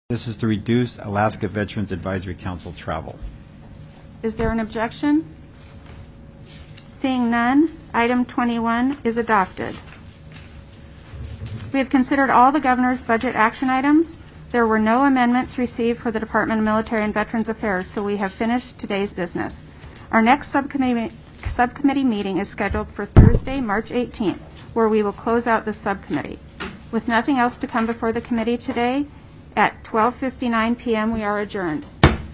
This is to reduce Alaska Veterans Advisory Council travel. Is there an objection? Seeing none, item 21 is adopted. We have considered all the governor's budget action items. There were no amendments received for the Department of Military and Veterans Affairs, so we have finished today's business. Our next subcommittee meeting is scheduled for Thursday, March 18th, where we will close out the subcommittee. With nothing else to come before the committee today, at 12:59 p.m. we are adjourned.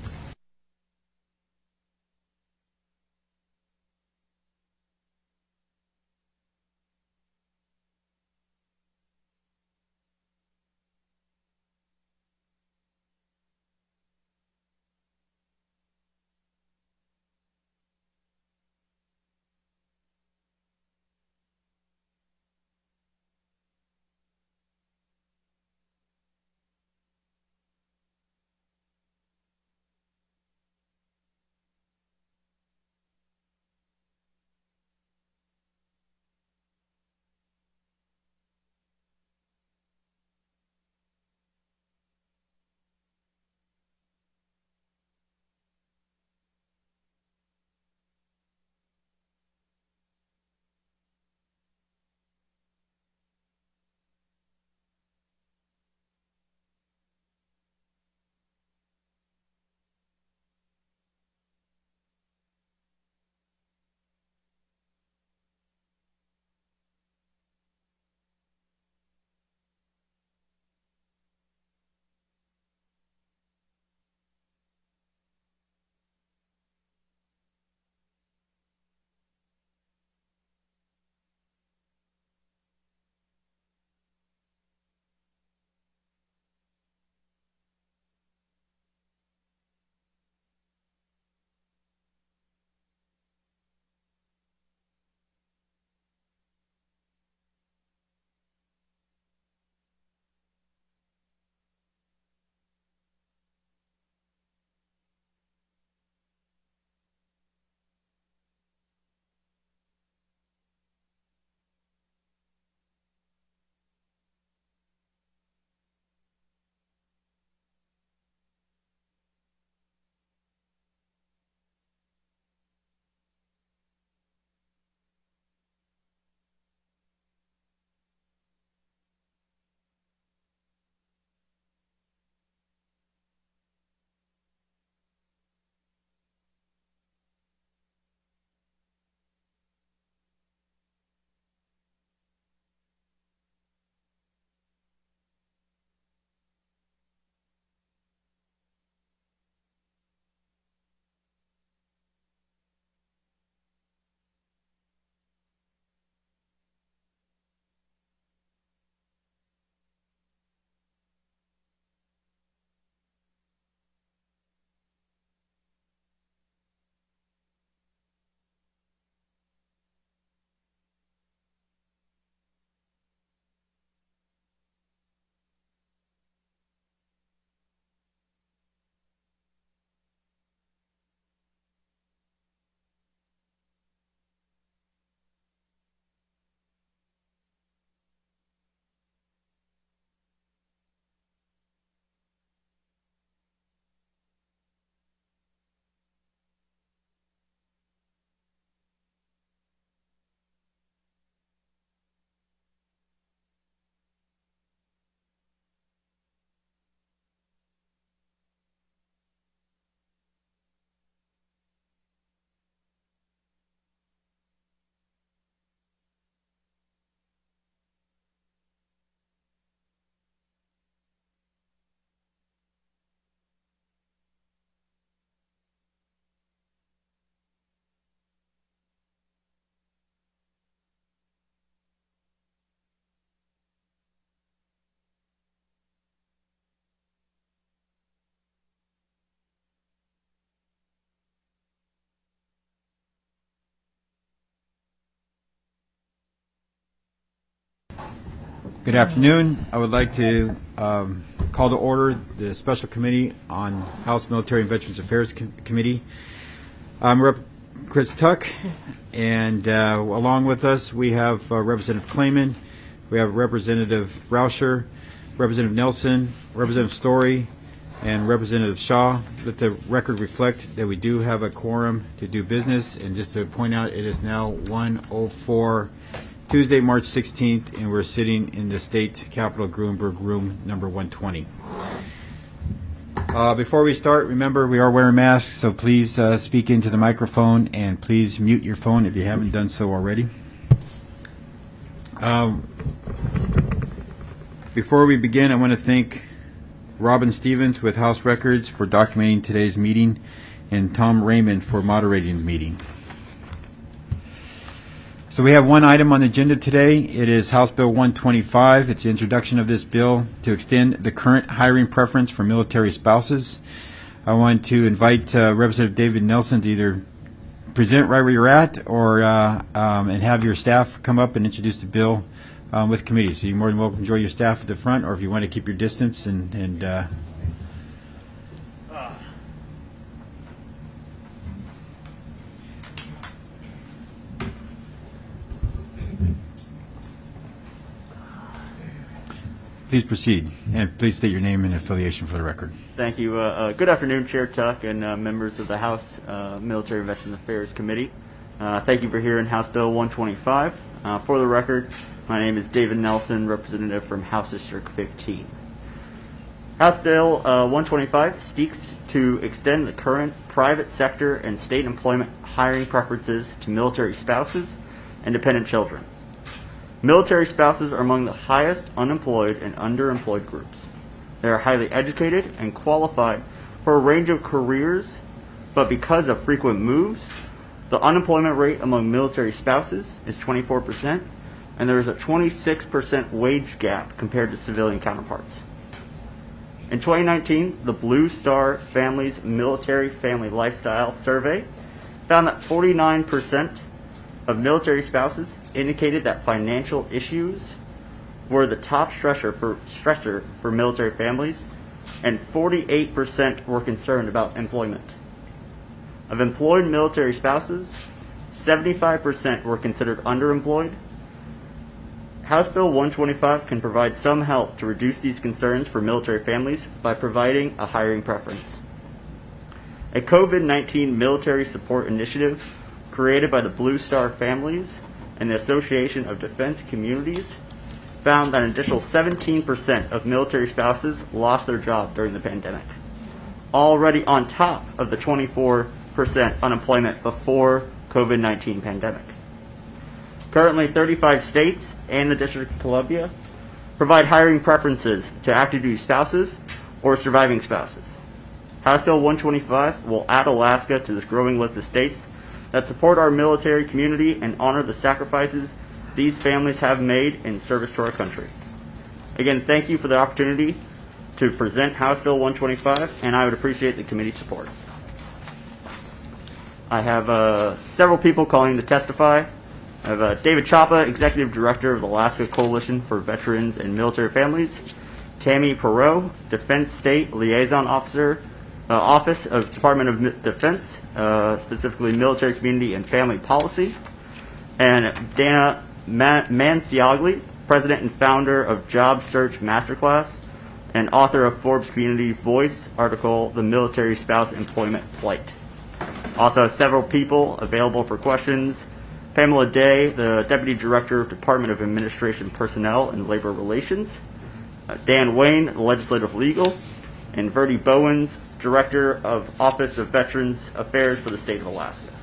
Good afternoon. I would like to call to order the Special Committee on House Military and Veterans Affairs Committee. I'm Rep. Chris Tuck, and along with us we have Representative Clayman, we have Representative Rauscher, Representative Nelson, Representative Story, And Representative Shaw, let the record reflect that we do have a quorum to do business. And just to point out, it is now 1:04, Tuesday, March 16th, and we're sitting in the State Capitol, Grunberg, room number 120. Before we start, remember we are wearing masks, so please speak into the microphone and please mute your phone if you haven't done so already. Before we begin, I want to thank Robin Stevens with House Records for documenting today's meeting and Tom Raymond for moderating the meeting. So we have one item on the agenda today. It is House Bill 125. It's the introduction of this bill to extend the current hiring preference for military spouses. I want to invite Representative David Nelson to either present right where you're at or and have your staff come up and introduce the bill with committee. So you're more than welcome to join your staff at the front, or if you want to keep your distance and please proceed, and please state your name and affiliation for the record. Thank you. Good afternoon, Chair Tuck and members of the House Military and Veterans Affairs Committee. Thank you for hearing House Bill 125. For the record, my name is David Nelson, representative from House District 15. House Bill 125 seeks to extend the current private sector and state employment hiring preferences to military spouses and dependent children. Military spouses are among the highest unemployed and underemployed groups. They are highly educated and qualified for a range of careers, but because of frequent moves, the unemployment rate among military spouses is 24%, and there is a 26% wage gap compared to civilian counterparts. In 2019, the Blue Star Family's Military Family Lifestyle Survey found that 49% of military spouses indicated that financial issues were the top stressor for military families, and 48% were concerned about employment. Of employed military spouses, 75% were considered underemployed. House Bill 125 can provide some help to reduce these concerns for military families by providing a hiring preference. A COVID-19 military support initiative created by the Blue Star Families and the Association of Defense Communities found that an additional 17% of military spouses lost their job during the pandemic, already on top of the 24% unemployment before COVID-19 pandemic. Currently, 35 states and the District of Columbia provide hiring preferences to active duty spouses or surviving spouses. House Bill 125 will add Alaska to this growing list of states that support our military community and honor the sacrifices these families have made in service to our country. Again, thank you for the opportunity to present House Bill 125, and I would appreciate the committee's support. I have several people calling to testify. I have David Chapa, Executive Director of the Alaska Coalition for Veterans and Military Families, Tammy Perot, Defense State Liaison Officer, Office of Department of Defense, specifically Military Community and Family Policy, and Dana Manciagli, President and founder of Job Search Masterclass and author of Forbes Community Voice article, The Military Spouse Employment Plight. Also, several people available for questions. Pamela Day, the Deputy Director of Department of Administration Personnel and Labor Relations. Dan Wayne, Legislative Legal. And Verdi Bowens, Director of Office of Veterans Affairs for the State of Alaska.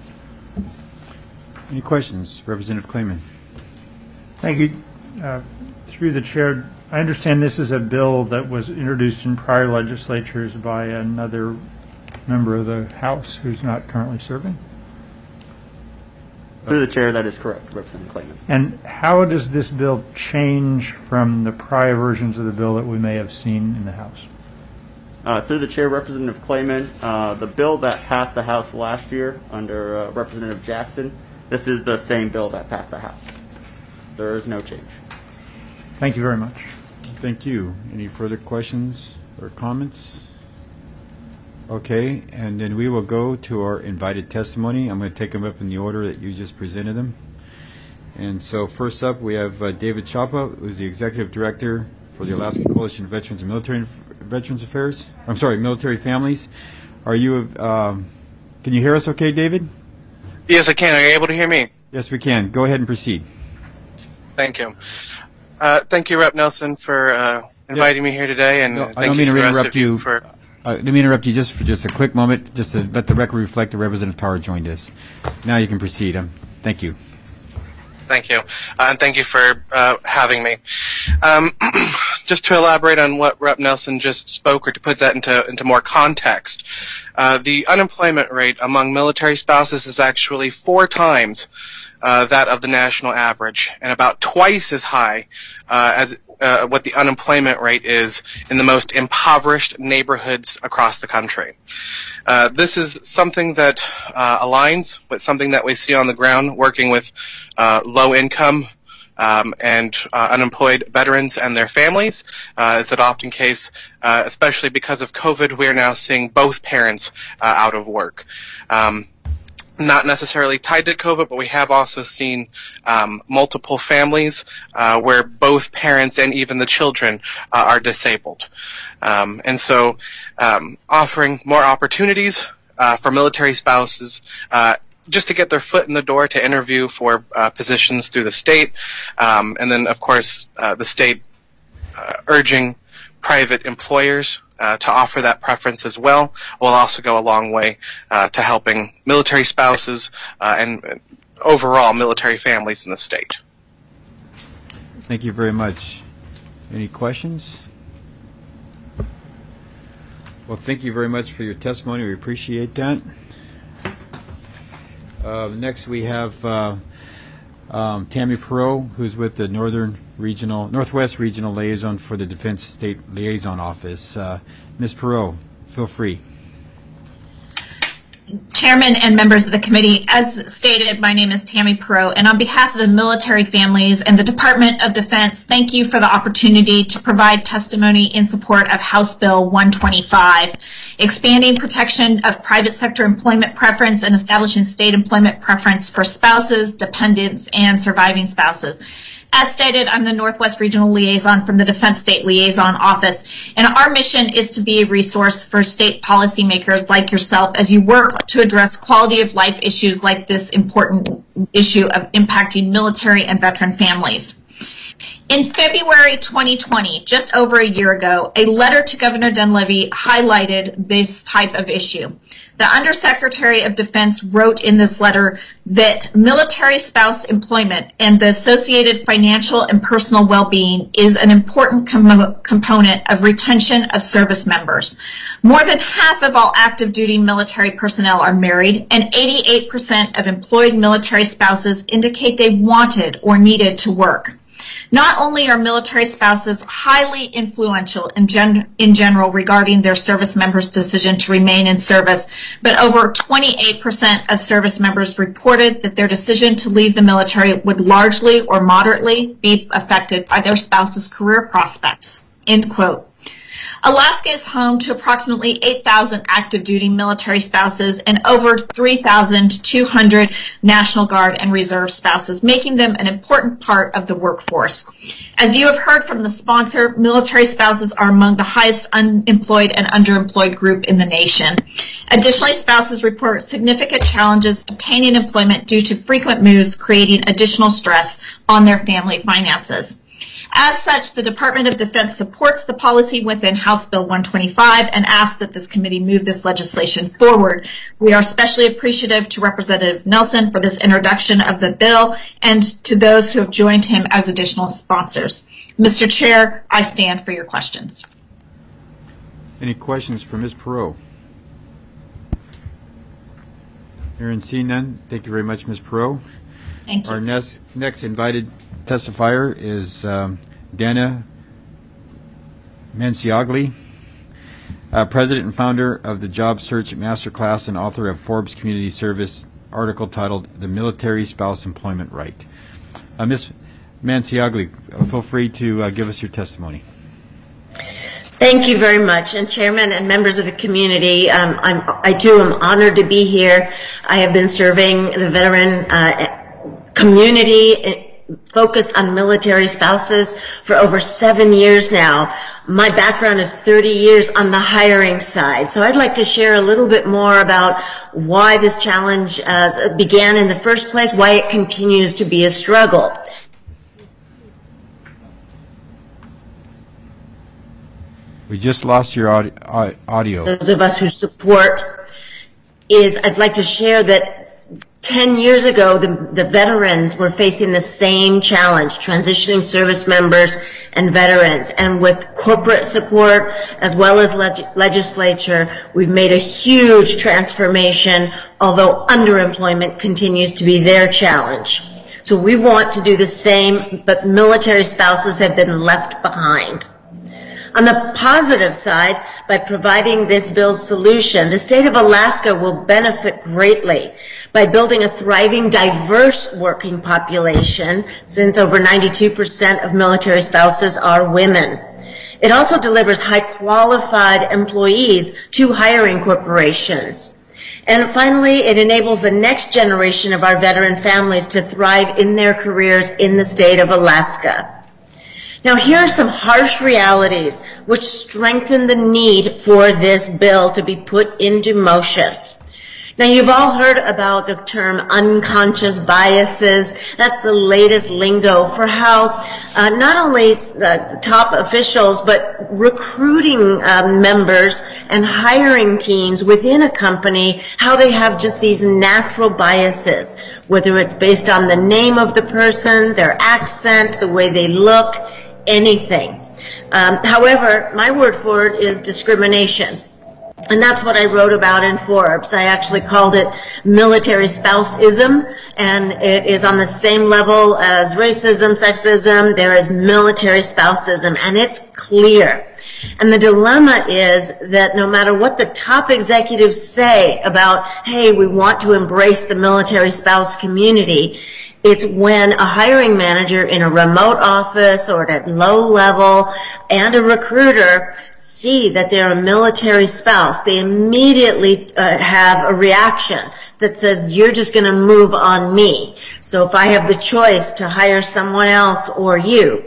Any questions? Representative Clayman. Thank you. Through the chair, I understand this is a bill that was introduced in prior legislatures by another member of the House who's not currently serving. Through the chair, that is correct, Representative Clayman. And how does this bill change from the prior versions of the bill that we may have seen in the House? Through the chair, Representative Clayman, the bill that passed the House last year under Representative Jackson, this is the same bill that passed the House. There is no change. Thank you very much. Thank you. Any further questions or comments? Okay, and then we will go to our invited testimony. I'm going to take them up in the order that you just presented them. And so first up, we have David Chapa, who's the Executive Director for the Alaska Coalition of Veterans and Military Veterans Affairs. I'm sorry, Military Families. Are you? Can you hear us? Okay, David? Yes, I can. Are you able to hear me? Yes, we can. Go ahead and proceed. Thank you. Thank you, Rep. Nelson, for inviting me here today, and I don't mean to interrupt you. For Let me interrupt you just for just a quick moment, just to let the record reflect that Representative Tarr joined us. Now you can proceed. Thank you. Thank you, and thank you for having me. Just to elaborate on what Rep. Nelson just spoke, or to put that into more context, the unemployment rate among military spouses is actually 4 times that of the national average, and about twice as high as what the unemployment rate is in the most impoverished neighborhoods across the country. This is something that aligns with something that we see on the ground working with low-income and unemployed veterans and their families. Is that often case, especially because of COVID, we are now seeing both parents out of work. Not necessarily tied to COVID, but we have also seen multiple families where both parents and even the children are disabled. And so offering more opportunities for military spouses just to get their foot in the door to interview for positions through the state, and then, of course, the state urging private employers to offer that preference as well will also go a long way to helping military spouses and overall military families in the state. Thank you very much. Any questions? Well, thank you very much for your testimony. We appreciate that. Next, we have Tammy Perot, who's with the Northwest Regional Liaison for the Defense State Liaison Office. Ms. Perot, feel free. Chairman and members of the committee, as stated, my name is Tammy Perot, and on behalf of the military families and the Department of Defense, thank you for the opportunity to provide testimony in support of House Bill 125, expanding protection of private sector employment preference and establishing state employment preference for spouses, dependents, and surviving spouses. As stated, I'm the Northwest Regional Liaison from the Defense State Liaison Office, and our mission is to be a resource for state policymakers like yourself as you work to address quality of life issues like this important issue of impacting military and veteran families. In February 2020, just over a year ago, a letter to Governor Dunleavy highlighted this type of issue. The Undersecretary of Defense wrote in this letter that military spouse employment and the associated financial and personal well-being is an important component of retention of service members. More than half of all active duty military personnel are married, and 88% of employed military spouses indicate they wanted or needed to work. Not only are military spouses highly influential in general regarding their service members' decision to remain in service, but over 28% of service members reported that their decision to leave the military would largely or moderately be affected by their spouse's career prospects. End quote. Alaska is home to approximately 8,000 active duty military spouses and over 3,200 National Guard and Reserve spouses, making them an important part of the workforce. As you have heard from the sponsor, military spouses are among the highest unemployed and underemployed group in the nation. Additionally, spouses report significant challenges obtaining employment due to frequent moves, creating additional stress on their family finances. As such, the Department of Defense supports the policy within House Bill 125 and asks that this committee move this legislation forward. We are especially appreciative to Representative Nelson for this introduction of the bill and to those who have joined him as additional sponsors. Mr. Chair, I stand for your questions. Any questions for Ms. Perot? Hearing and seeing none, thank you very much, Ms. Perot. Thank you. Our next invited testifier is Dana Manciagli, President and founder of the Job Search Masterclass and author of Forbes Community Service article titled The Military Spouse Employment Right. Ms. Manciagli, feel free to give us your testimony. Thank you very much. And Chairman and members of the community, I too am honored to be here. I have been serving the veteran community focused on military spouses for over 7 years now. My background is 30 years on the hiring side, so I'd like to share a little bit more about why this challenge began in the first place, why it continues to be a struggle. We just lost your audio. Those of us who support I'd like to share that 10 years ago, the veterans were facing the same challenge, transitioning service members and veterans. And with corporate support as well as legislature, we've made a huge transformation, although underemployment continues to be their challenge. So we want to do the same, but military spouses have been left behind. On the positive side, by providing this bill's solution, the state of Alaska will benefit greatly by building a thriving, diverse working population, since over 92% of military spouses are women. It also delivers high-qualified employees to hiring corporations. And finally, it enables the next generation of our veteran families to thrive in their careers in the state of Alaska. Now, here are some harsh realities which strengthen the need for this bill to be put into motion. Now, you've all heard about the term unconscious biases. That's the latest lingo for how not only the top officials, but recruiting members and hiring teams within a company, how they have just these natural biases, whether it's based on the name of the person, their accent, the way they look, anything. However, my word for it is discrimination. And that's what I wrote about in Forbes. I actually called it military spouse-ism, and it is on the same level as racism, sexism. There is military spouse-ism, and it's clear. And the dilemma is that no matter what the top executives say about, hey, we want to embrace the military spouse community, it's when a hiring manager in a remote office or at low level and a recruiter see that they're a military spouse, they immediately have a reaction that says, you're just going to move on me. So if I have the choice to hire someone else or you,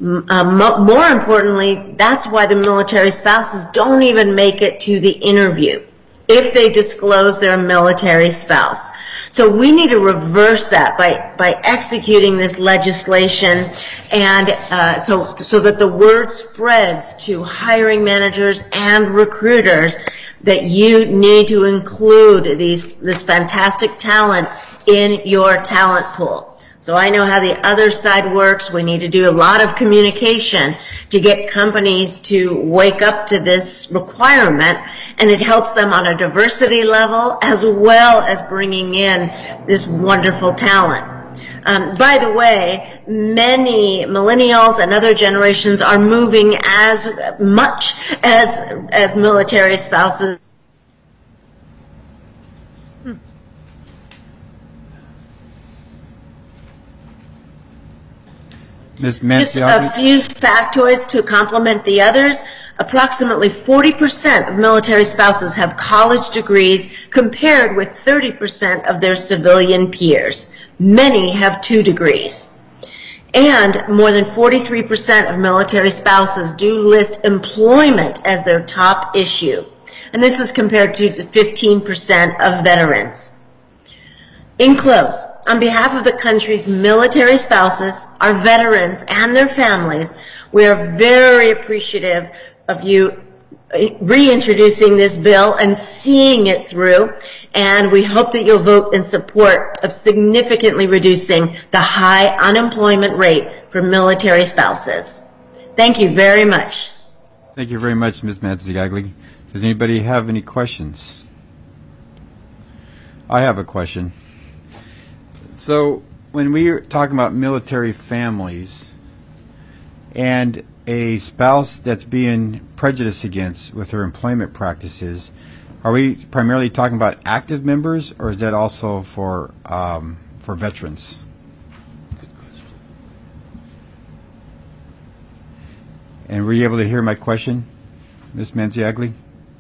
more importantly, that's why the military spouses don't even make it to the interview if they disclose they're a military spouse. So we need to reverse that by executing this legislation, and so that the word spreads to hiring managers and recruiters that you need to include this fantastic talent in your talent pool. So I know how the other side works. We need to do a lot of communication to get companies to wake up to this requirement, and it helps them on a diversity level as well as bringing in this wonderful talent. By the way, many millennials and other generations are moving as much as military spouses. Just a few factoids to complement the others. Approximately 40% of military spouses have college degrees compared with 30% of their civilian peers. Many have 2 degrees. And more than 43% of military spouses do list employment as their top issue. And this is compared to 15% of veterans. In close, on behalf of the country's military spouses, our veterans, and their families, we are very appreciative of you reintroducing this bill and seeing it through, and we hope that you'll vote in support of significantly reducing the high unemployment rate for military spouses. Thank you very much. Thank you very much, Ms. Mazzagagli. Does anybody have any questions? I have a question. So when we're talking about military families and a spouse that's being prejudiced against with her employment practices, are we primarily talking about active members, or is that also for veterans? Good question. And were you able to hear my question, Ms. Mazzagagli?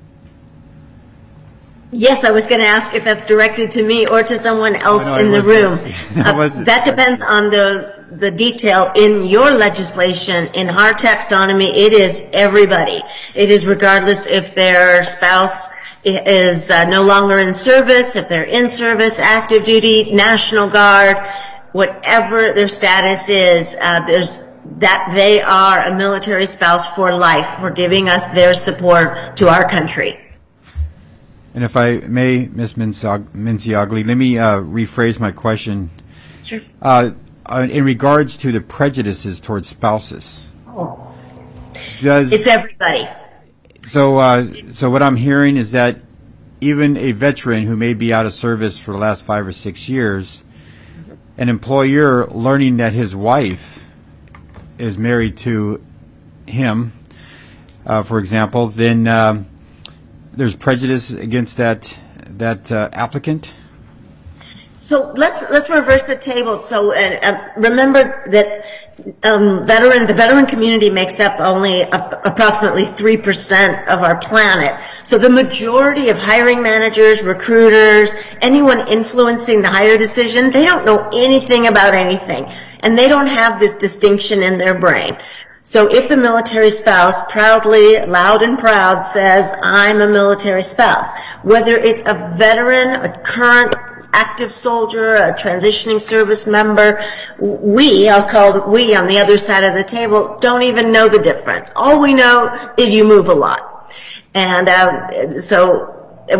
Yes, I was going to ask if that's directed to me or to someone else in the room. That depends on the detail in your legislation. In our taxonomy, it is everybody. It is regardless if their spouse is no longer in service, if they're in service, active duty, National Guard, whatever their status is, that they are a military spouse for life, for giving us their support to our country. And if I may, Ms. Minciogli, let me rephrase my question. Sure. In regards to the prejudices towards spouses. Oh. It's everybody. So what I'm hearing is that even a veteran who may be out of service for the last 5 or 6 years, an employer learning that his wife is married to him, for example, then there's prejudice against that applicant. So let's reverse the table. So remember that the veteran community makes up only approximately 3% of our planet. So the majority of hiring managers, recruiters, anyone influencing the hire decision, they don't know anything about anything, and they don't have this distinction in their brain. So if the military spouse proudly, loud and proud, says, I'm a military spouse, whether it's a veteran, a current active soldier, a transitioning service member, I'll call we on the other side of the table, don't even know the difference. All we know is you move a lot. And so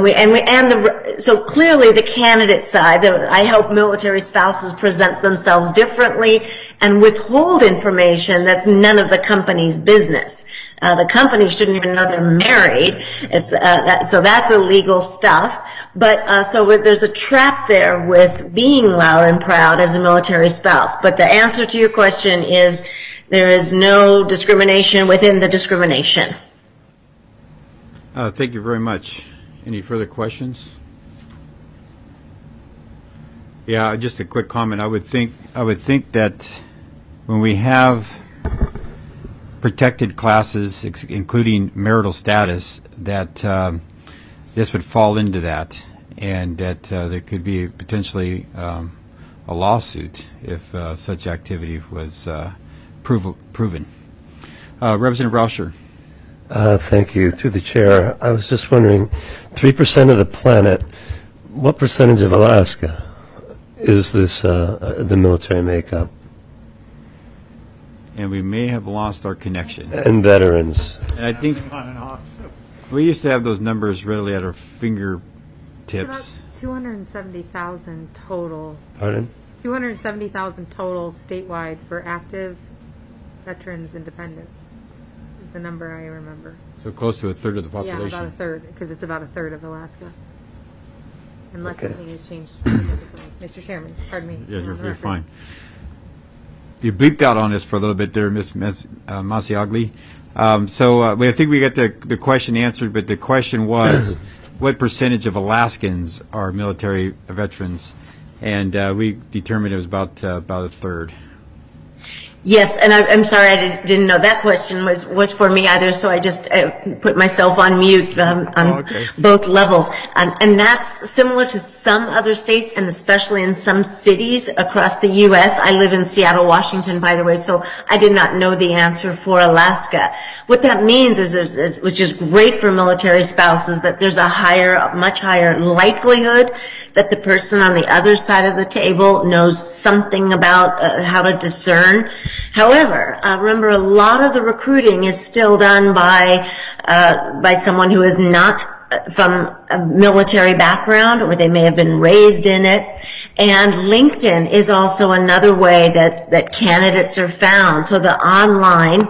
clearly the candidate side, I help military spouses present themselves differently and withhold information that's none of the company's business. The company shouldn't even know they're married. So that's illegal stuff. But so there's a trap there with being loud and proud as a military spouse. But the answer to your question is there is no discrimination within the discrimination. Thank you very much. Any further questions? Yeah, just a quick comment. I would think that when we have protected classes, including marital status, that this would fall into that, and that there could be potentially a lawsuit if such activity was proven. Representative Rauscher. Thank you. Through the chair, I was just wondering, 3% of the planet, what percentage of Alaska is this the military makeup? And we may have lost our connection. And veterans. And I think we used to have those numbers readily at our fingertips. It's about 270,000 total. Pardon? 270,000 total statewide for active veterans and dependents is the number I remember. So close to a third of the population. Yeah, about a third, because it's about a third of Alaska. Unless something has changed significantly. Mr. Chairman, pardon me. Yes, you're fine. You bleeped out on this for a little bit there, Ms. Minciogli. I think we got the question answered, but the question was, what percentage of Alaskans are military veterans? And we determined it was about a third. Yes, and I'm sorry I didn't know that question was for me either, so I just put myself on mute on both levels. And that's similar to some other states, and especially in some cities across the U.S. I live in Seattle, Washington, by the way, so I did not know the answer for Alaska. What that means is which is great for military spouses, that there's a much higher likelihood that the person on the other side of the table knows something about how to discern. However, remember, a lot of the recruiting is still done by someone who is not from a military background, or they may have been raised in it. And LinkedIn is also another way that candidates are found. So the online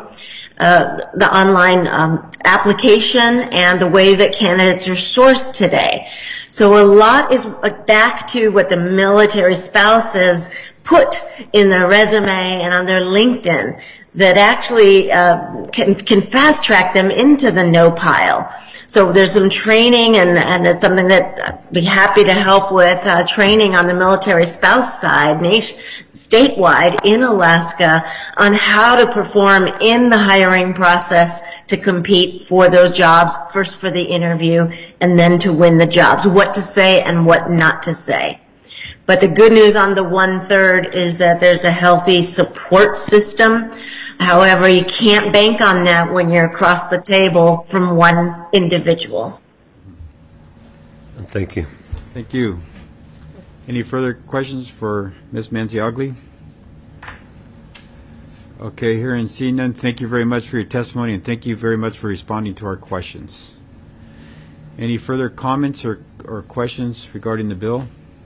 application and the way that candidates are sourced today. So a lot is back to what the military spouses put in their resume and on their LinkedIn that actually can fast track them into the no pile. So there's some training, and it's something that I'd be happy to help with, training on the military spouse side, statewide in Alaska, on how to perform in the hiring process to compete for those jobs, first for the interview and then to win the jobs, what to say and what not to say. But the good news on the 1/3 is that there's a healthy support system. However, you can't bank on that when you're across the table from one individual. Thank you. Thank you. Any further questions for Ms. Manziagli? Okay, hearing and seeing none, thank you very much for your testimony, and thank you very much for responding to our questions. Any further comments or questions regarding the bill?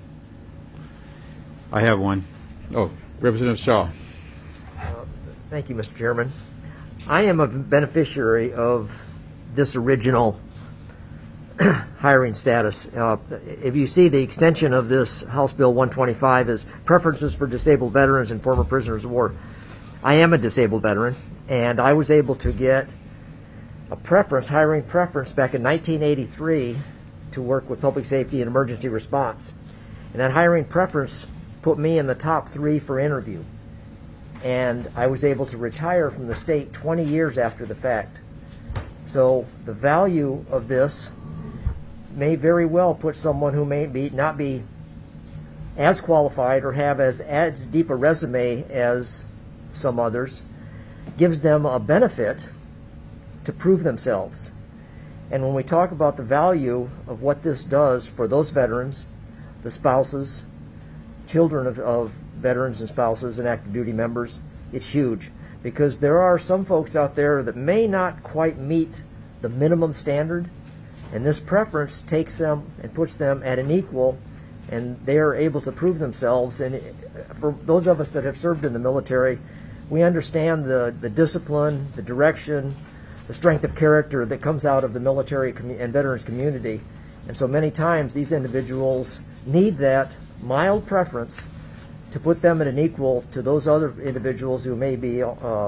I have one. Oh, Representative Shaw. Thank you, Mr. Chairman. I am a beneficiary of this original hiring status. If you see, the extension of this House Bill 125 is preferences for disabled veterans and former prisoners of war. I am a disabled veteran, and I was able to get a hiring preference back in 1983 to work with public safety and emergency response. And that hiring preference put me in the top 3 for interview. And I was able to retire from the state 20 years after the fact. So the value of this may very well put someone who may not be as qualified or have as deep a resume as some others, gives them a benefit to prove themselves. And when we talk about the value of what this does for those veterans, the spouses, children of veterans and spouses and active duty members, it's huge, because there are some folks out there that may not quite meet the minimum standard, and this preference takes them and puts them at an equal, and they are able to prove themselves. And for those of us that have served in the military, we understand the discipline, the direction, the strength of character that comes out of the military and veterans community. And so many times these individuals need that mild preference to put them at an equal to those other individuals who may be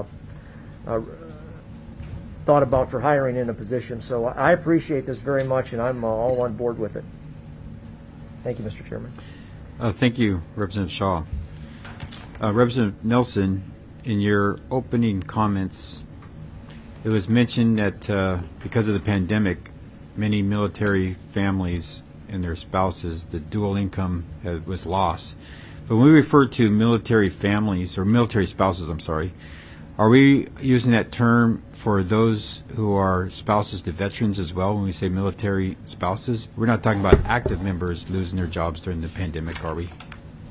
thought about for hiring in a position. So I appreciate this very much, and I'm all on board with it. Thank you, Mr. Chairman. Thank you, Representative Shaw. Representative Nelson, in your opening comments, it was mentioned that because of the pandemic, many military families and their spouses, the dual income was lost. But when we refer to military families, or military spouses, are we using that term for those who are spouses to veterans as well when we say military spouses? We're not talking about active members losing their jobs during the pandemic, are we?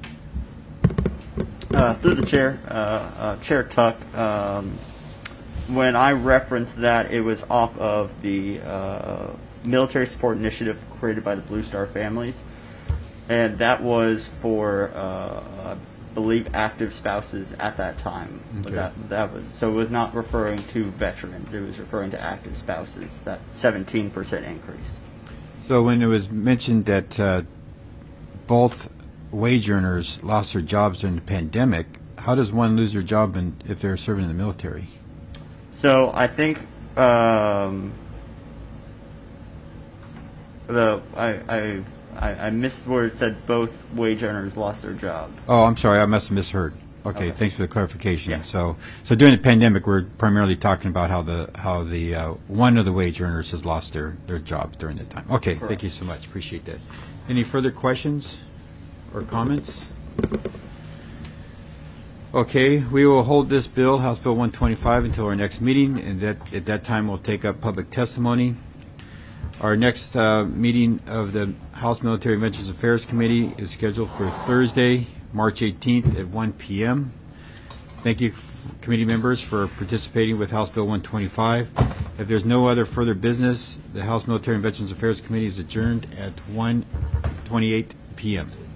Through the chair, Chair Tuck, when I referenced that, it was off of the military support initiative created by the Blue Star families, and that was for, I believe, active spouses at that time. Okay. That was, so it was not referring to veterans; it was referring to active spouses. That 17% increase. So when it was mentioned that both wage earners lost their jobs during the pandemic, how does one lose their job if they're serving in the military? So I think I missed where it said both wage earners lost their job. Oh, I'm sorry, I must have misheard. Okay, thanks for the clarification. Yeah. So during the pandemic, we're primarily talking about how the one of the wage earners has lost their jobs during that time. Okay, Correct. Thank you so much. Appreciate that. Any further questions or comments? Okay, we will hold this bill, House Bill 125, until our next meeting, and at that time we'll take up public testimony. Our next meeting of the House Military and Veterans Affairs Committee is scheduled for Thursday, March 18th at 1 p.m. Thank you, committee members, for participating with House Bill 125. If there's no other further business, the House Military and Veterans Affairs Committee is adjourned at 1:28 p.m.